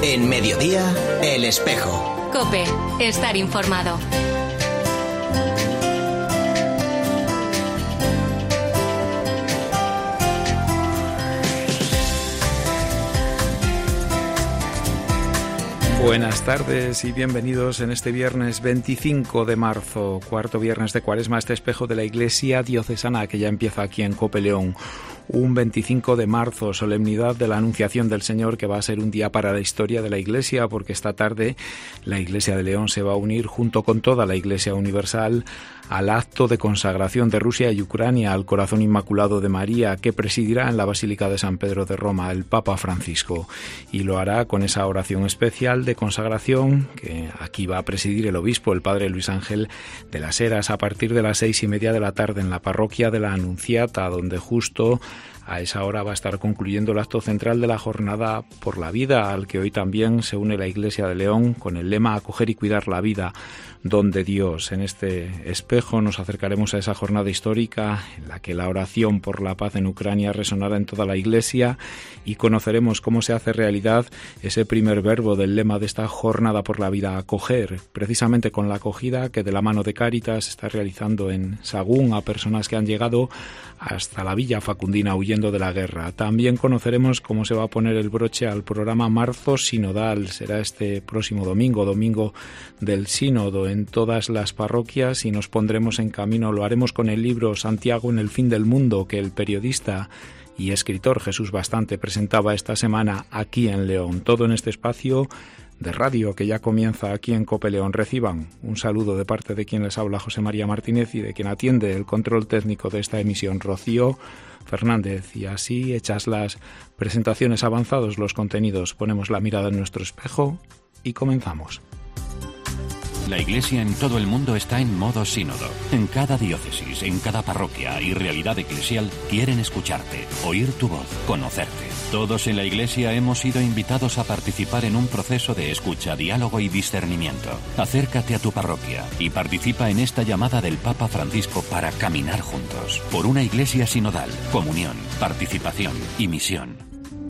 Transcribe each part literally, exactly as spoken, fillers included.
En Mediodía, El Espejo. COPE, estar informado. Buenas tardes y bienvenidos en este viernes veinticinco de marzo, cuarto viernes de Cuaresma, este espejo de la Iglesia Diocesana que ya empieza aquí en Cope León. Un veinticinco de marzo, solemnidad de la Anunciación del Señor, que va a ser un día para la historia de la Iglesia, porque esta tarde la Iglesia de León se va a unir junto con toda la Iglesia Universal al acto de consagración de Rusia y Ucrania al Corazón Inmaculado de María, que presidirá en la Basílica de San Pedro de Roma el Papa Francisco, y lo hará con esa oración especial de consagración que aquí va a presidir el obispo, el padre Luis Ángel de las Heras, a partir de las seis y media de la tarde en la parroquia de la Anunciata, donde justo a esa hora va a estar concluyendo el acto central de la Jornada por la Vida, al que hoy también se une la Iglesia de León con el lema Acoger y cuidar la vida, don de Dios. En este espejo nos acercaremos a esa jornada histórica en la que la oración por la paz en Ucrania resonará en toda la Iglesia y conoceremos cómo se hace realidad ese primer verbo del lema de esta Jornada por la Vida, acoger, precisamente con la acogida que de la mano de Cáritas está realizando en Sagún a personas que han llegado hasta la Villa Facundina huyendo de la guerra. También conoceremos cómo se va a poner el broche al programa Marzo Sinodal. Será este próximo domingo, domingo del Sínodo en todas las parroquias, y nos pondremos en camino. Lo haremos con el libro Santiago en el fin del mundo, que el periodista y escritor Jesús Bastante presentaba esta semana aquí en León. Todo en este espacio de radio que ya comienza aquí en Cope León. Reciban un saludo de parte de quien les habla, José María Martínez, y de quien atiende el control técnico de esta emisión, Rocío Fernández. Y así, hechas las presentaciones, avanzados los contenidos, ponemos la mirada en nuestro espejo y comenzamos. La Iglesia en todo el mundo está en modo sínodo. En cada diócesis, en cada parroquia y realidad eclesial quieren escucharte, oír tu voz, conocerte. Todos en la Iglesia hemos sido invitados a participar en un proceso de escucha, diálogo y discernimiento. Acércate a tu parroquia y participa en esta llamada del Papa Francisco para caminar juntos por una Iglesia sinodal, comunión, participación y misión.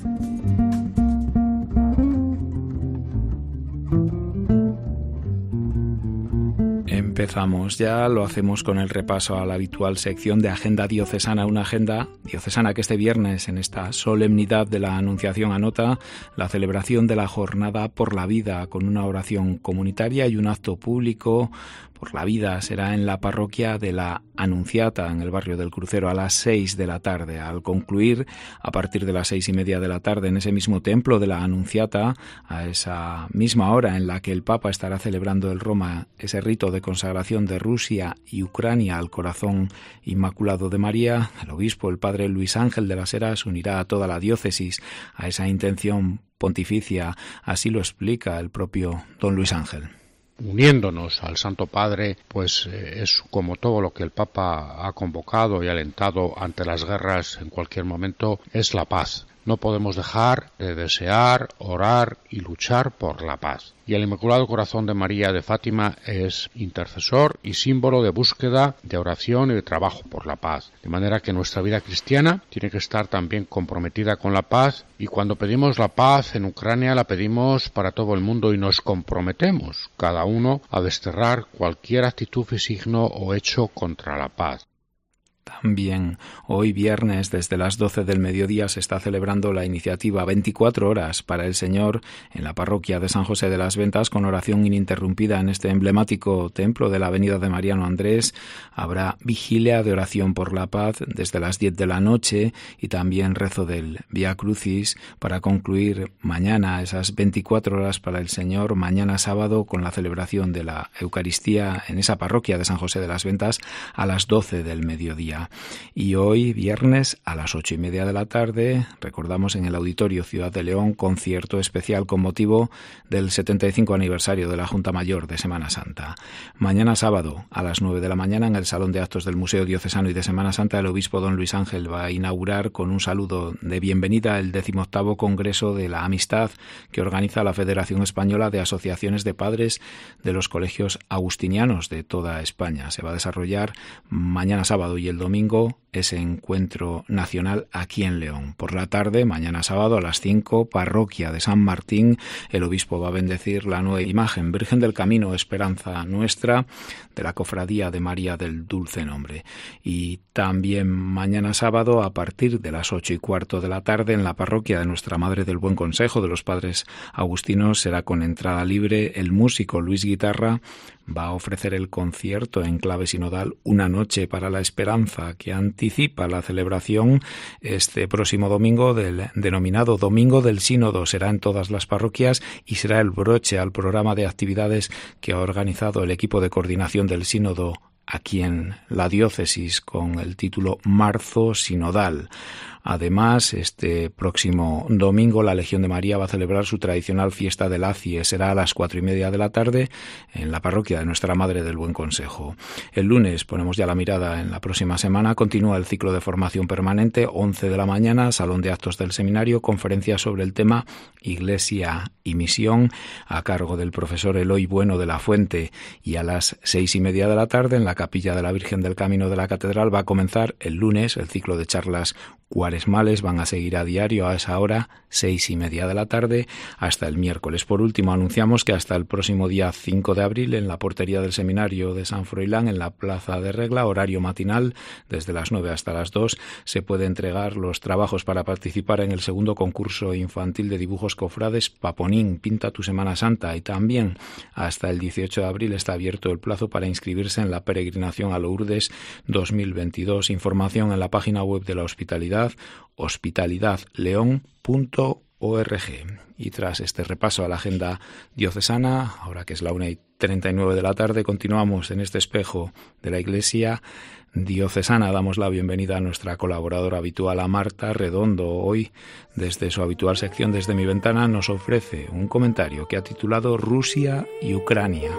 Empezamos ya, lo hacemos con el repaso a la habitual sección de Agenda Diocesana, una agenda diocesana que este viernes, en esta solemnidad de la Anunciación, anota la celebración de la Jornada por la Vida, con una oración comunitaria y un acto público por la vida. Será en la parroquia de la Anunciata, en el barrio del Crucero, a las seis de la tarde. Al concluir, a partir de las seis y media de la tarde, en ese mismo templo de la Anunciata, a esa misma hora en la que el Papa estará celebrando en Roma ese rito de consagración de Rusia y Ucrania al Corazón Inmaculado de María, el obispo, el padre Luis Ángel de las Heras, unirá a toda la diócesis a esa intención pontificia. Así lo explica el propio don Luis Ángel. Uniéndonos al Santo Padre, pues eh, es como todo lo que el Papa ha convocado y alentado ante las guerras en cualquier momento, es la paz. No podemos dejar de desear, orar y luchar por la paz. Y el Inmaculado Corazón de María de Fátima es intercesor y símbolo de búsqueda, de oración y de trabajo por la paz. De manera que nuestra vida cristiana tiene que estar también comprometida con la paz, y cuando pedimos la paz en Ucrania la pedimos para todo el mundo y nos comprometemos cada uno a desterrar cualquier actitud y signo o hecho contra la paz. También hoy viernes desde las doce del mediodía se está celebrando la iniciativa veinticuatro horas para el Señor en la parroquia de San José de las Ventas, con oración ininterrumpida en este emblemático templo de la avenida de Mariano Andrés. Habrá vigilia de oración por la paz desde las diez de la noche y también rezo del Vía Crucis para concluir mañana esas veinticuatro horas para el Señor, mañana sábado, con la celebración de la Eucaristía en esa parroquia de San José de las Ventas a las doce del mediodía. Y hoy, viernes, a las ocho y media de la tarde, recordamos en el Auditorio Ciudad de León, concierto especial con motivo del setenta y cinco aniversario de la Junta Mayor de Semana Santa. Mañana sábado, a las nueve de la mañana, en el Salón de Actos del Museo Diocesano y de Semana Santa, el obispo don Luis Ángel va a inaugurar con un saludo de bienvenida el decimoctavo Congreso de la Amistad que organiza la Federación Española de Asociaciones de Padres de los Colegios Agustinianos de toda España. Se va a desarrollar mañana sábado y el domingo ese encuentro nacional aquí en León. Por la tarde, mañana sábado a las cinco, parroquia de San Martín, el obispo va a bendecir la nueva imagen Virgen del Camino, Esperanza Nuestra, de la Cofradía de María del Dulce Nombre. Y también mañana sábado, a partir de las ocho y cuarto de la tarde, en la parroquia de Nuestra Madre del Buen Consejo de los Padres Agustinos, será con entrada libre. El músico Luis Guitarra va a ofrecer el concierto en clave sinodal Una noche para la esperanza, que anticipa la celebración este próximo domingo del denominado Domingo del Sínodo. Será en todas las parroquias y será el broche al programa de actividades que ha organizado el equipo de coordinación del Sínodo aquí en la diócesis, con el título Marzo Sinodal. Además, este próximo domingo la Legión de María va a celebrar su tradicional fiesta del Acie. Será a las cuatro y media de la tarde en la parroquia de Nuestra Madre del Buen Consejo. El lunes ponemos ya la mirada en la próxima semana. Continúa el ciclo de formación permanente, once de la mañana, Salón de Actos del Seminario, conferencia sobre el tema Iglesia y Misión, a cargo del profesor Eloy Bueno de la Fuente. Y a las seis y media de la tarde, en la Capilla de la Virgen del Camino de la Catedral, va a comenzar el lunes el ciclo de charlas cuaresmales. Van a seguir a diario a esa hora, seis y media de la tarde, hasta el miércoles. Por último, anunciamos que hasta el próximo día cinco de abril, en la portería del Seminario de San Froilán, en la Plaza de Regla, horario matinal, desde las nueve hasta las dos, se puede entregar los trabajos para participar en el segundo concurso infantil de dibujos cofrades Paponín, Pinta tu Semana Santa. Y también hasta el dieciocho de abril está abierto el plazo para inscribirse en la peregrinación a Lourdes dos mil veintidós. Información en la página web de la Hospitalidad, hospitalidad león punto org. Y tras este repaso a la agenda diocesana, ahora que es la una y treinta y nueve de la tarde, continuamos en este espejo de la Iglesia diocesana. Damos la bienvenida a nuestra colaboradora habitual, a Marta Redondo. Hoy, desde su habitual sección Desde mi ventana, nos ofrece un comentario que ha titulado Rusia y Ucrania.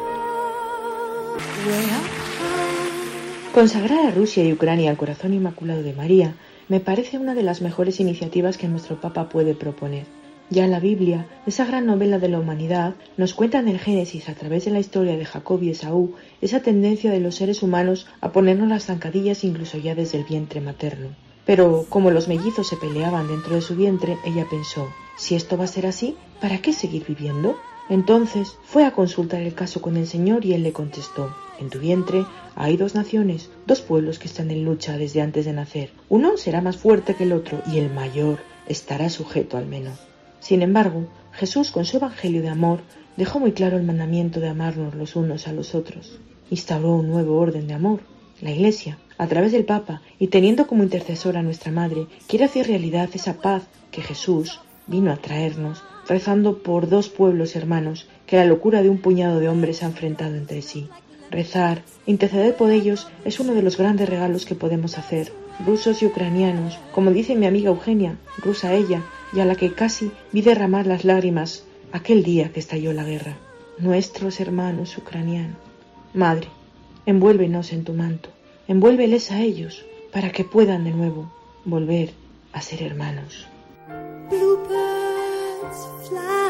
Consagrar a Rusia y Ucrania al corazón inmaculado de María me parece una de las mejores iniciativas que nuestro Papa puede proponer. Ya la Biblia, esa gran novela de la humanidad, nos cuenta en el Génesis, a través de la historia de Jacob y Esaú, esa tendencia de los seres humanos a ponernos las zancadillas incluso ya desde el vientre materno. Pero, como los mellizos se peleaban dentro de su vientre, ella pensó, si esto va a ser así, ¿para qué seguir viviendo? Entonces fue a consultar el caso con el Señor y él le contestó, en tu vientre hay dos naciones, dos pueblos que están en lucha desde antes de nacer. Uno será más fuerte que el otro y el mayor estará sujeto al menor. Sin embargo, Jesús, con su evangelio de amor, dejó muy claro el mandamiento de amarnos los unos a los otros. Instauró un nuevo orden de amor. La Iglesia, a través del Papa y teniendo como intercesora a nuestra Madre, quiere hacer realidad esa paz que Jesús vino a traernos, rezando por dos pueblos hermanos que la locura de un puñado de hombres ha enfrentado entre sí. Rezar, interceder por ellos, es uno de los grandes regalos que podemos hacer. Rusos y ucranianos, como dice mi amiga Eugenia, rusa ella, y a la que casi vi derramar las lágrimas aquel día que estalló la guerra. Nuestros hermanos ucranianos. Madre, envuélvenos en tu manto, envuélveles a ellos, para que puedan de nuevo volver a ser hermanos. Bluebirds fly.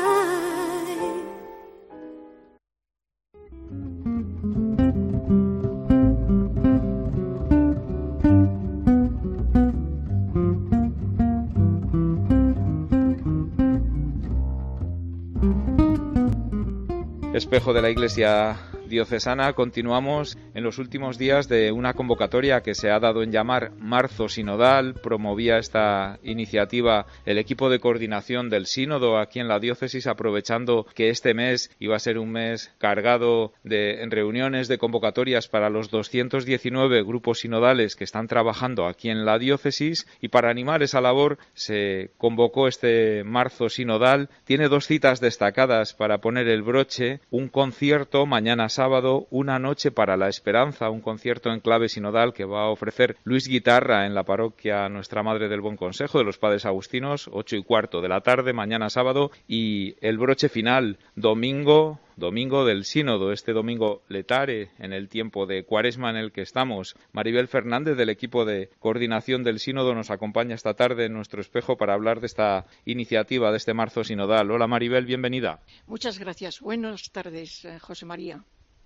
Espejo de la Iglesia diocesana, continuamos en los últimos días de una convocatoria que se ha dado en llamar Marzo Sinodal. Promovía esta iniciativa el equipo de coordinación del Sínodo aquí en la diócesis, aprovechando que este mes iba a ser un mes cargado de reuniones, de convocatorias para los doscientos diecinueve grupos sinodales que están trabajando aquí en la diócesis, y para animar esa labor se convocó este Marzo Sinodal. Tiene dos citas destacadas para poner el broche: un concierto mañana sábado, Una noche para la esperanza, un concierto en clave sinodal que va a ofrecer Luis Guitarra en la parroquia Nuestra Madre del Buen Consejo de los Padres Agustinos, ocho y cuarto de la tarde, mañana sábado, y el broche final, domingo, domingo del Sínodo, este domingo letare, en el tiempo de Cuaresma en el que estamos. Maribel Fernández, del equipo de coordinación del Sínodo, nos acompaña esta tarde en nuestro espejo para hablar de esta iniciativa, de este Marzo Sinodal. Hola Maribel, bienvenida. Muchas gracias. Buenas tardes, José María.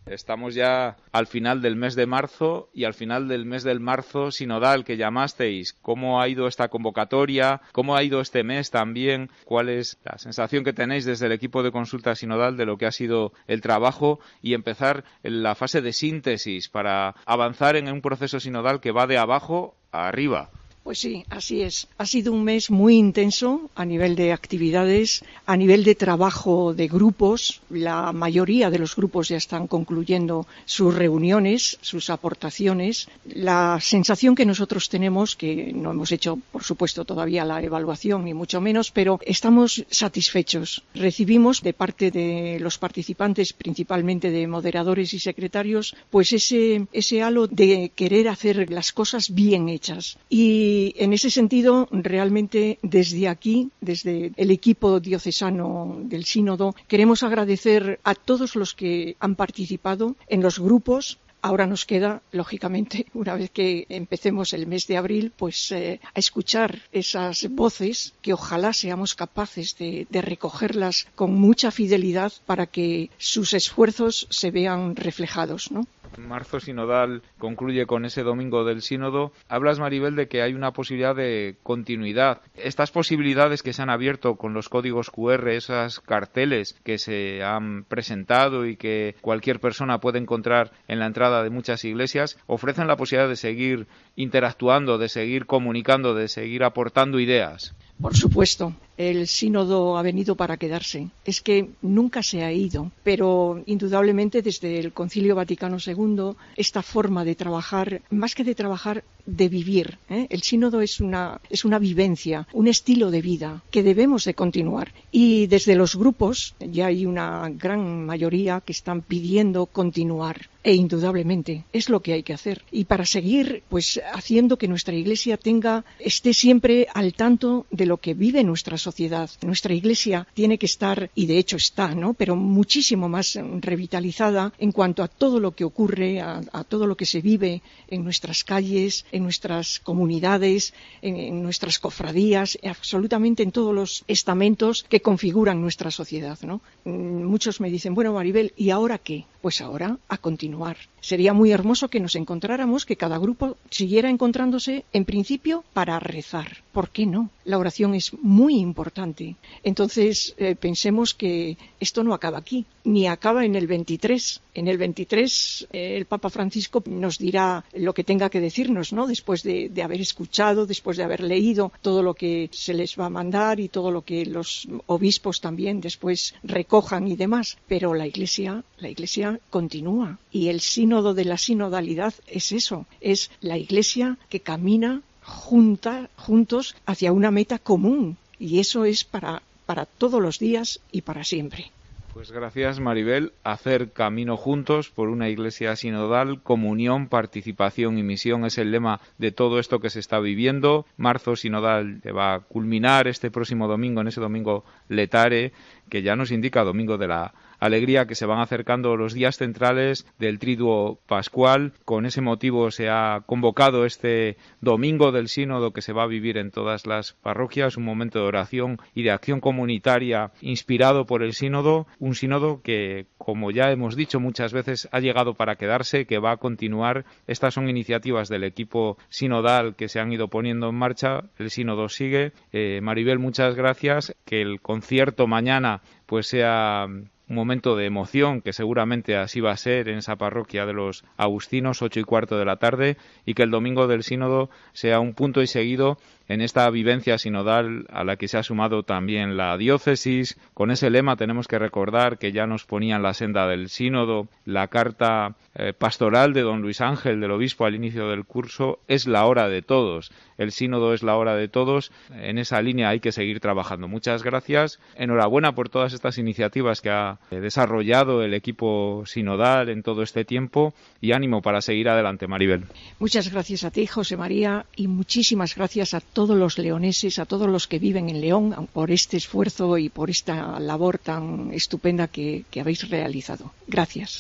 Estamos ya al final del mes de marzo y al final del mes del marzo sinodal que llamasteis. ¿Cómo ha ido esta convocatoria? ¿Cómo ha ido este mes también? ¿Cuál es la sensación que tenéis desde el equipo de consulta sinodal de lo que ha sido el trabajo y empezar en la fase de síntesis para avanzar en un proceso sinodal que va de abajo a arriba? Pues sí, así es. Ha sido un mes muy intenso a nivel de actividades, a nivel de trabajo de grupos. La mayoría de los grupos ya están concluyendo sus reuniones, sus aportaciones. La sensación que nosotros tenemos, que no hemos hecho, por supuesto, todavía la evaluación, ni mucho menos, pero estamos satisfechos. Recibimos de parte de los participantes, principalmente de moderadores y secretarios, pues ese, ese halo de querer hacer las cosas bien hechas. Y Y en ese sentido, realmente desde aquí, desde el equipo diocesano del Sínodo, queremos agradecer a todos los que han participado en los grupos. Ahora nos queda, lógicamente, una vez que empecemos el mes de abril, pues eh, a escuchar esas voces que ojalá seamos capaces de, de recogerlas con mucha fidelidad para que sus esfuerzos se vean reflejados, ¿no? Marzo sinodal concluye con ese domingo del sínodo. Hablas, Maribel, de que hay una posibilidad de continuidad. Estas posibilidades que se han abierto con los códigos cu erre, esas carteles que se han presentado y que cualquier persona puede encontrar en la entrada de muchas iglesias, ofrecen la posibilidad de seguir interactuando, de seguir comunicando, de seguir aportando ideas. Por supuesto, el sínodo ha venido para quedarse. Es que nunca se ha ido, pero indudablemente desde el Concilio Vaticano segundo, esta forma de trabajar, más que de trabajar, de vivir, ¿eh? El sínodo es una, es una vivencia, un estilo de vida que debemos de continuar. Y desde los grupos ya hay una gran mayoría que están pidiendo continuar. E indudablemente es lo que hay que hacer. Y para seguir pues haciendo que nuestra Iglesia tenga, esté siempre al tanto de lo que vive nuestra sociedad. Nuestra Iglesia tiene que estar, y de hecho está, ¿no?, pero muchísimo más revitalizada en cuanto a todo lo que ocurre, a, a todo lo que se vive en nuestras calles, en nuestras comunidades, en, en nuestras cofradías, absolutamente en todos los estamentos que configuran nuestra sociedad, ¿no? Muchos me dicen, bueno, Maribel, ¿y ahora qué? Pues ahora a continuar. Sería muy hermoso que nos encontráramos, que cada grupo siguiera encontrándose, en principio, para rezar. ¿Por qué no? La oración es muy importante. Entonces, eh, pensemos que esto no acaba aquí, ni acaba en el veintitrés. En el veintitrés, eh, el Papa Francisco nos dirá lo que tenga que decirnos, ¿no?, después de, de haber escuchado, después de haber leído todo lo que se les va a mandar y todo lo que los obispos también después recojan y demás. Pero la Iglesia, la Iglesia continúa. Y el sínodo de la sinodalidad es eso, es la Iglesia que camina junta, juntos hacia una meta común. Y eso es para, para todos los días y para siempre. Pues gracias, Maribel. Hacer camino juntos por una iglesia sinodal, comunión, participación y misión es el lema de todo esto que se está viviendo. Marzo sinodal que va a culminar este próximo domingo, en ese domingo letare, que ya nos indica domingo de la alegría, que se van acercando los días centrales del triduo pascual. Con ese motivo se ha convocado este domingo del sínodo que se va a vivir en todas las parroquias, un momento de oración y de acción comunitaria inspirado por el sínodo, un sínodo que, como ya hemos dicho muchas veces, ha llegado para quedarse, que va a continuar. Estas son iniciativas del equipo sinodal que se han ido poniendo en marcha. El sínodo sigue. Eh, Maribel, muchas gracias. Que el concierto mañana pues sea un momento de emoción, que seguramente así va a ser en esa parroquia de los agustinos, ocho y cuarto de la tarde, y que el domingo del sínodo sea un punto y seguido en esta vivencia sinodal a la que se ha sumado también la diócesis. Con ese lema tenemos que recordar que ya nos ponía en la senda del sínodo la carta eh, pastoral de don Luis Ángel, del obispo, al inicio del curso: es la hora de todos. El sínodo es la hora de todos. En esa línea hay que seguir trabajando. Muchas gracias. Enhorabuena por todas estas iniciativas que ha eh, desarrollado el equipo sinodal en todo este tiempo, y ánimo para seguir adelante, Maribel. Muchas gracias a ti, José María, y muchísimas gracias a todos los leoneses, a todos los que viven en León, por este esfuerzo y por esta labor tan estupenda que, que habéis realizado. Gracias.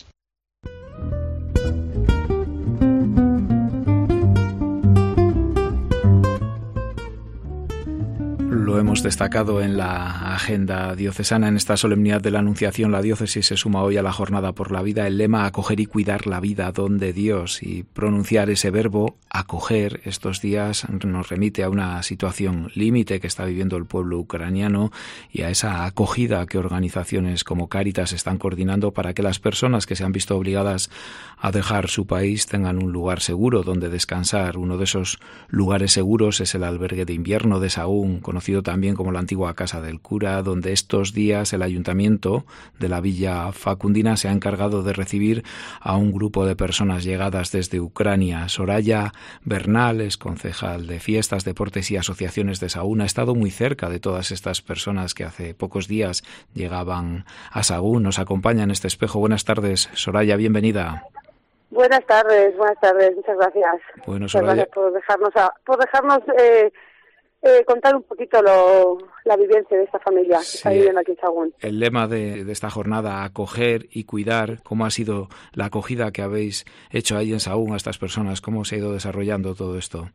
Lo hemos destacado en la agenda diocesana. En esta solemnidad de la Anunciación, la diócesis se suma hoy a la Jornada por la Vida. El lema acoger y cuidar la vida, don de Dios, y pronunciar ese verbo acoger estos días nos remite a una situación límite que está viviendo el pueblo ucraniano y a esa acogida que organizaciones como Cáritas están coordinando para que las personas que se han visto obligadas a dejar su país tengan un lugar seguro donde descansar. Uno de esos lugares seguros es el albergue de invierno de Sahún, conocido también como la antigua Casa del Cura, donde estos días el ayuntamiento de la Villa Facundina se ha encargado de recibir a un grupo de personas llegadas desde Ucrania. Soraya Bernal es concejal de Fiestas, Deportes y Asociaciones de Sahún. Ha estado muy cerca de todas estas personas que hace pocos días llegaban a Sahún. Nos acompaña en este espejo. Buenas tardes, Soraya, bienvenida. Buenas tardes, buenas tardes, muchas gracias. Bueno, muchas Soraya, gracias por dejarnos, a, por dejarnos eh, eh, contar un poquito lo, la vivencia de esta familia sí, que está viviendo aquí en Sahún. El lema de, de esta jornada, acoger y cuidar. ¿Cómo ha sido la acogida que habéis hecho ahí en Sahún a estas personas? ¿Cómo se ha ido desarrollando todo esto?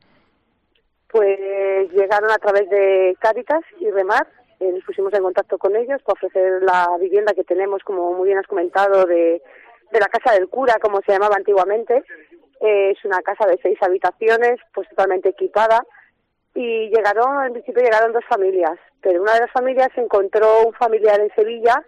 Pues llegaron a través de Cáritas y Remar. Eh, nos pusimos en contacto con ellos para ofrecer la vivienda que tenemos, como muy bien has comentado, de... de la Casa del Cura, como se llamaba antiguamente. Eh, es una casa de seis habitaciones, pues totalmente equipada, y llegaron, en principio llegaron dos familias, pero una de las familias encontró un familiar en Sevilla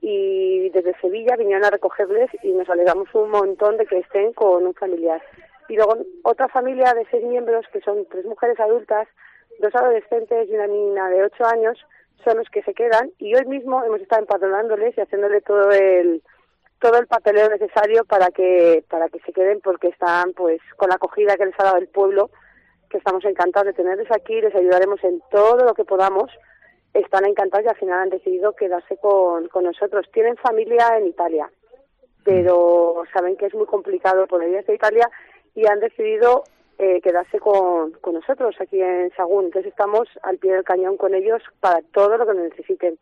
y desde Sevilla vinieron a recogerles y nos alegramos un montón de que estén con un familiar. Y luego otra familia de seis miembros, que son tres mujeres adultas, dos adolescentes y una niña de ocho años, son los que se quedan, y hoy mismo hemos estado empadronándoles y haciéndole todo el todo el papeleo necesario para que para que se queden, porque están pues con la acogida que les ha dado el pueblo, que estamos encantados de tenerles aquí, les ayudaremos en todo lo que podamos. Están encantados y al final han decidido quedarse con, con nosotros. Tienen familia en Italia, pero saben que es muy complicado poder ir a Italia y han decidido eh, quedarse con, con nosotros aquí en Sahún. Entonces estamos al pie del cañón con ellos para todo lo que necesiten.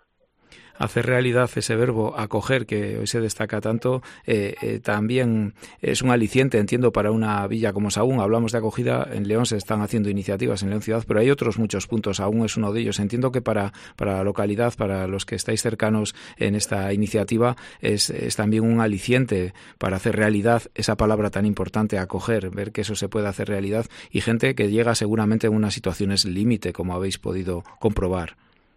Hacer realidad ese verbo acoger, que hoy se destaca tanto, eh, eh, también es un aliciente, entiendo, para una villa como Sahún. Hablamos de acogida, en León se están haciendo iniciativas, en León Ciudad, pero hay otros muchos puntos. Sahún es uno de ellos. Entiendo que para, para la localidad, para los que estáis cercanos en esta iniciativa, es, es también un aliciente para hacer realidad esa palabra tan importante, acoger, ver que eso se puede hacer realidad, y gente que llega seguramente en unas situaciones límite, como habéis podido comprobar.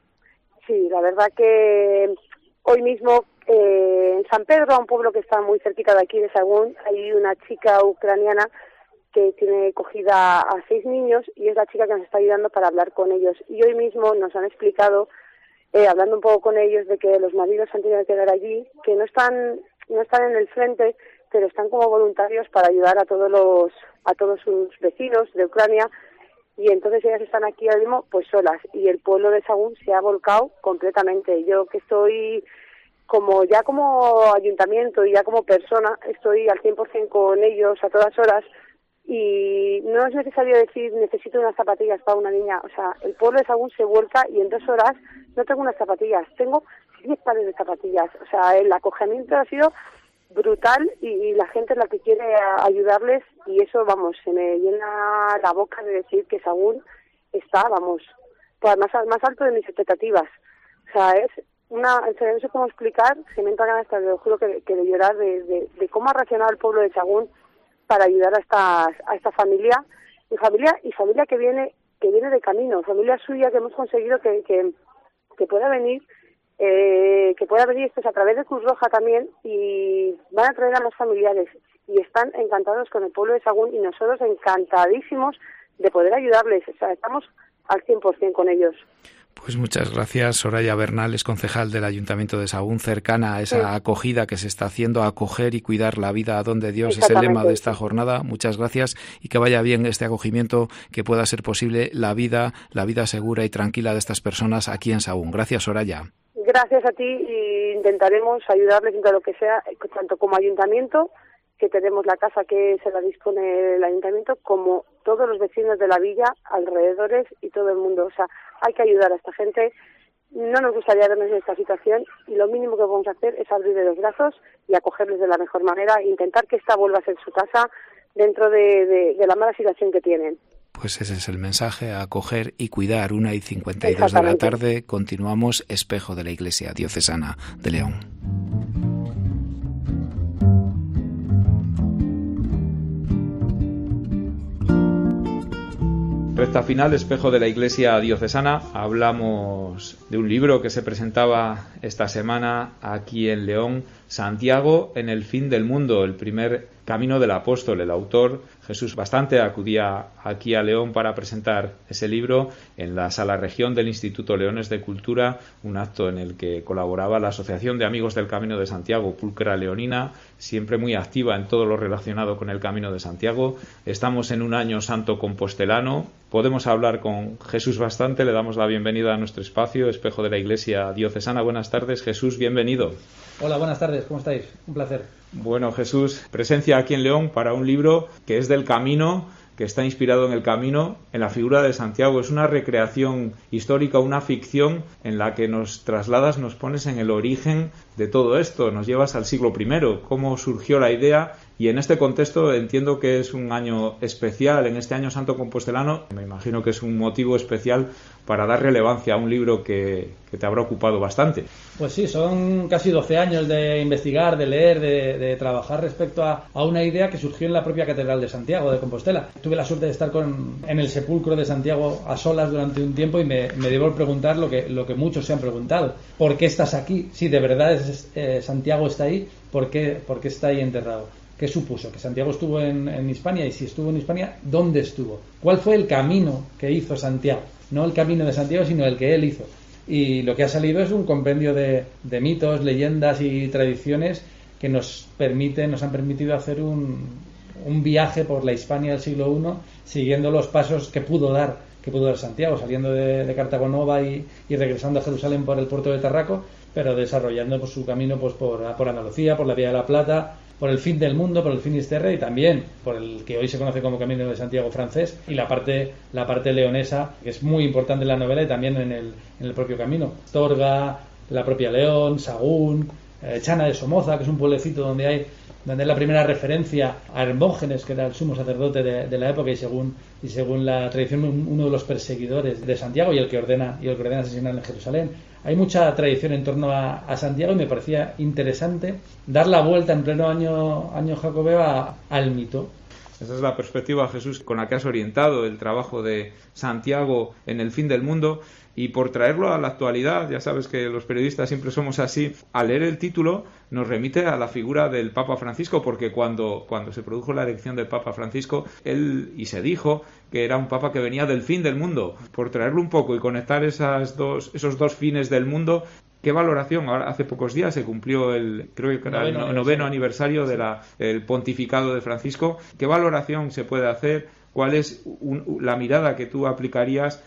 Sí, la verdad que hoy mismo eh, en San Pedro, un pueblo que está muy cerquita de aquí de Sahún, hay una chica ucraniana que tiene cogida a seis niños y es la chica que nos está ayudando para hablar con ellos. Y hoy mismo nos han explicado, eh, hablando un poco con ellos, de que los maridos han tenido que quedar allí, que no están no están en el frente, pero están como voluntarios para ayudar a todos los a todos sus vecinos de Ucrania. Y entonces ellas están aquí ahora mismo pues solas, y el pueblo de Sahún se ha volcado completamente. Yo que estoy como ya como ayuntamiento y ya como persona, estoy al cien por ciento con ellos a todas horas, y no es necesario decir necesito unas zapatillas para una niña. O sea, el pueblo de Sahún se vuelca y en dos horas no tengo unas zapatillas, tengo diez pares de zapatillas. O sea, el acogimiento ha sido brutal y, y la gente es la que quiere ayudarles, y eso, vamos, se me llena la boca de decir que Sahún está, vamos, pues más, más alto de mis expectativas. O sea, es una, no sé cómo explicar, se me entra ganas hasta, lo juro, que, que de llorar de, de, de cómo ha reaccionado el pueblo de Sahún para ayudar a esta, a esta familia, y familia y familia que viene que viene de camino, familia suya que hemos conseguido que, que, que pueda venir Eh, que pueda venir esto a través de Cruz Roja también, y van a traer a más familiares y están encantados con el pueblo de Sahún, y nosotros encantadísimos de poder ayudarles. O sea, estamos al cien por ciento con ellos. Pues muchas gracias, Soraya Bernal, es concejal del Ayuntamiento de Sahún, cercana a esa sí. acogida que se está haciendo, acoger y cuidar la vida a donde Dios es el lema de esta jornada. Muchas gracias y que vaya bien este acogimiento, que pueda ser posible la vida, la vida segura y tranquila de estas personas aquí en Sahún. Gracias, Soraya. Gracias a ti, y intentaremos ayudarles en todo lo que sea, tanto como ayuntamiento, que tenemos la casa que se la dispone el ayuntamiento, como todos los vecinos de la villa, alrededores y todo el mundo. O sea, hay que ayudar a esta gente. No nos gustaría vernos en esta situación, y lo mínimo que podemos hacer es abrirles los brazos y acogerles de la mejor manera e intentar que esta vuelva a ser su casa dentro de, de, de la mala situación que tienen. Pues ese es el mensaje, a acoger y cuidar. Una y cincuenta y dos de la tarde, continuamos Espejo de la Iglesia Diocesana de León. Recta final, Espejo de la Iglesia Diocesana. Hablamos de un libro que se presentaba esta semana aquí en León, Santiago en el fin del mundo, el primer camino del apóstol. El autor, Jesús Bastante, acudía aquí a León para presentar ese libro en la Sala Región del Instituto Leones de Cultura, un acto en el que colaboraba la Asociación de Amigos del Camino de Santiago, Pulcra Leonina, siempre muy activa en todo lo relacionado con el Camino de Santiago. Estamos en un año santo compostelano. Podemos hablar con Jesús Bastante, le damos la bienvenida a nuestro espacio, Espejo de la Iglesia Diocesana. Buenas tardes, Jesús, bienvenido. Hola, buenas tardes, ¿cómo estáis? Un placer. Bueno, Jesús, presencia aquí en León para un libro que es del Camino, que está inspirado en el Camino, en la figura de Santiago. Es una recreación histórica, una ficción en la que nos trasladas, nos pones en el origen de todo esto, nos llevas al siglo primero, cómo surgió la idea. Y en este contexto entiendo que es un año especial, en este año santo compostelano, me imagino que es un motivo especial para dar relevancia a un libro que, que te habrá ocupado bastante. Pues sí, son casi doce años de investigar, de leer, de, de trabajar respecto a, a una idea que surgió en la propia Catedral de Santiago de Compostela. Tuve la suerte de estar con, en el sepulcro de Santiago a solas durante un tiempo y me, me debo el preguntar lo que, lo que muchos se han preguntado. ¿Por qué estás aquí? Si de verdad es, eh, Santiago está ahí, ¿por qué, por qué está ahí enterrado? ¿Qué supuso? Que Santiago estuvo en, en Hispania, y si estuvo en Hispania, ¿dónde estuvo? ¿Cuál fue el camino que hizo Santiago? No el camino de Santiago, sino el que él hizo. Y lo que ha salido es un compendio de, de mitos, leyendas y tradiciones que nos permiten, nos han permitido hacer un, un viaje por la Hispania del siglo primero, siguiendo los pasos que pudo dar, que pudo dar Santiago, saliendo de, de Cartago Nova y, y regresando a Jerusalén por el puerto de Tarraco, pero desarrollando pues, su camino pues, por, por Andalucía, por la Vía de la Plata, por el fin del mundo, por el Finisterre y también por el que hoy se conoce como Camino de Santiago francés, y la parte la parte leonesa, que es muy importante en la novela y también en el, en el propio camino. Torga, la propia León, Sagún, eh, Chana de Somoza, que es un pueblecito donde hay donde es la primera referencia a Hermógenes, que era el sumo sacerdote de, de la época y según y según la tradición uno de los perseguidores de Santiago y el que ordena y el que ordena asesinar en Jerusalén. Hay mucha tradición en torno a, a Santiago y me parecía interesante dar la vuelta en pleno año año jacobeo a, al mito. Esa es la perspectiva, Jesús, con la que has orientado el trabajo de Santiago en el fin del mundo. Y por traerlo a la actualidad, ya sabes que los periodistas siempre somos así, al leer el título nos remite a la figura del Papa Francisco, porque cuando, cuando se produjo la elección del Papa Francisco, él y se dijo que era un Papa que venía del fin del mundo. Por traerlo un poco y conectar esas dos, esos dos fines del mundo, ¿qué valoración? Ahora, hace pocos días se cumplió el, creo que era el noveno, noveno aniversario del de pontificado de Francisco. ¿Qué valoración se puede hacer? ¿Cuál es un, la mirada que tú aplicarías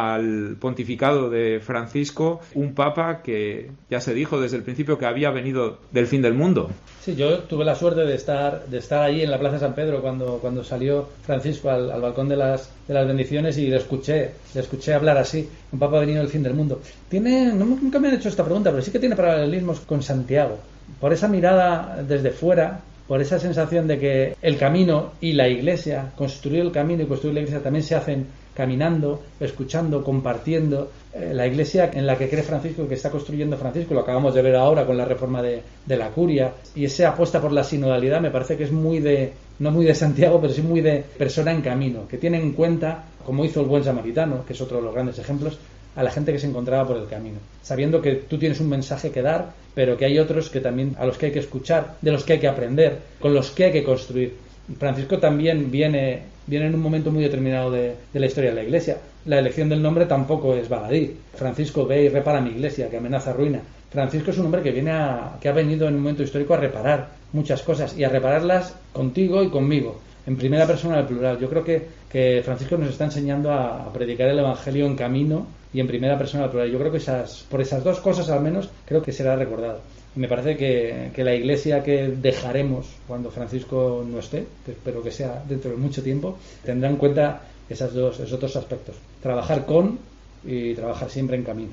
al pontificado de Francisco, un papa que ya se dijo desde el principio que había venido del fin del mundo? Sí, yo tuve la suerte de estar de estar ahí en la Plaza de San Pedro cuando, cuando salió Francisco al, al balcón de las, de las bendiciones y le escuché, le escuché hablar así, un papa venido del fin del mundo. Tiene, no, nunca me han hecho esta pregunta, pero sí que tiene paralelismos con Santiago. Por esa mirada desde fuera, por esa sensación de que el camino y la iglesia, construir el camino y construir la iglesia también se hacen caminando, escuchando, compartiendo. Eh, la iglesia en la que cree Francisco, que está construyendo Francisco, lo acabamos de ver ahora con la reforma de, de la curia, y esa apuesta por la sinodalidad me parece que es muy de, no muy de Santiago, pero sí muy de persona en camino, que tiene en cuenta, como hizo el buen samaritano, que es otro de los grandes ejemplos, a la gente que se encontraba por el camino, sabiendo que tú tienes un mensaje que dar, pero que hay otros que también a los que hay que escuchar, de los que hay que aprender, con los que hay que construir. Francisco también viene, viene en un momento muy determinado de, de la historia de la Iglesia. La elección del nombre tampoco es baladí. Francisco ve y repara mi iglesia, que amenaza ruina. Francisco es un hombre que viene a, que ha venido en un momento histórico a reparar muchas cosas y a repararlas contigo y conmigo, en primera persona del plural. Yo creo que, que Francisco nos está enseñando a, a predicar el Evangelio en camino y en primera persona del plural. Yo creo que esas, por esas dos cosas al menos, creo que será recordado. Y me parece que, que la iglesia que dejaremos cuando Francisco no esté, que espero que sea dentro de mucho tiempo, tendrá en cuenta esas dos, esos dos aspectos. Trabajar con y trabajar siempre en camino.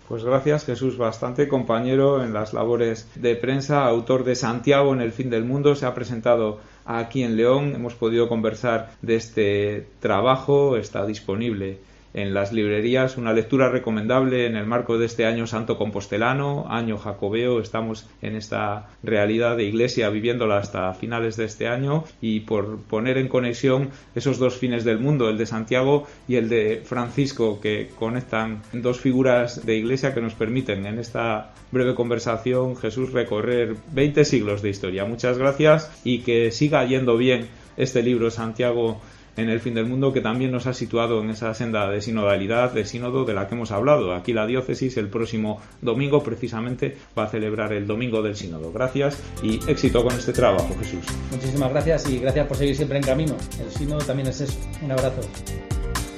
Pues gracias, Jesús, bastante compañero en las labores de prensa, autor de Santiago en el fin del mundo, se ha presentado aquí en León, hemos podido conversar de este trabajo, está disponible en las librerías, una lectura recomendable en el marco de este año santo compostelano, año jacobeo. Estamos en esta realidad de Iglesia viviéndola hasta finales de este año, y por poner en conexión esos dos fines del mundo, el de Santiago y el de Francisco, que conectan dos figuras de Iglesia que nos permiten en esta breve conversación, Jesús, recorrer veinte siglos de historia. Muchas gracias, y que siga yendo bien este libro, Santiago en el fin del mundo, que también nos ha situado en esa senda de sinodalidad, de sínodo de la que hemos hablado. Aquí la diócesis el próximo domingo precisamente va a celebrar el domingo del sínodo. Gracias y éxito con este trabajo, Jesús. Muchísimas gracias, y gracias por seguir siempre en camino. El sínodo también es eso. Un abrazo.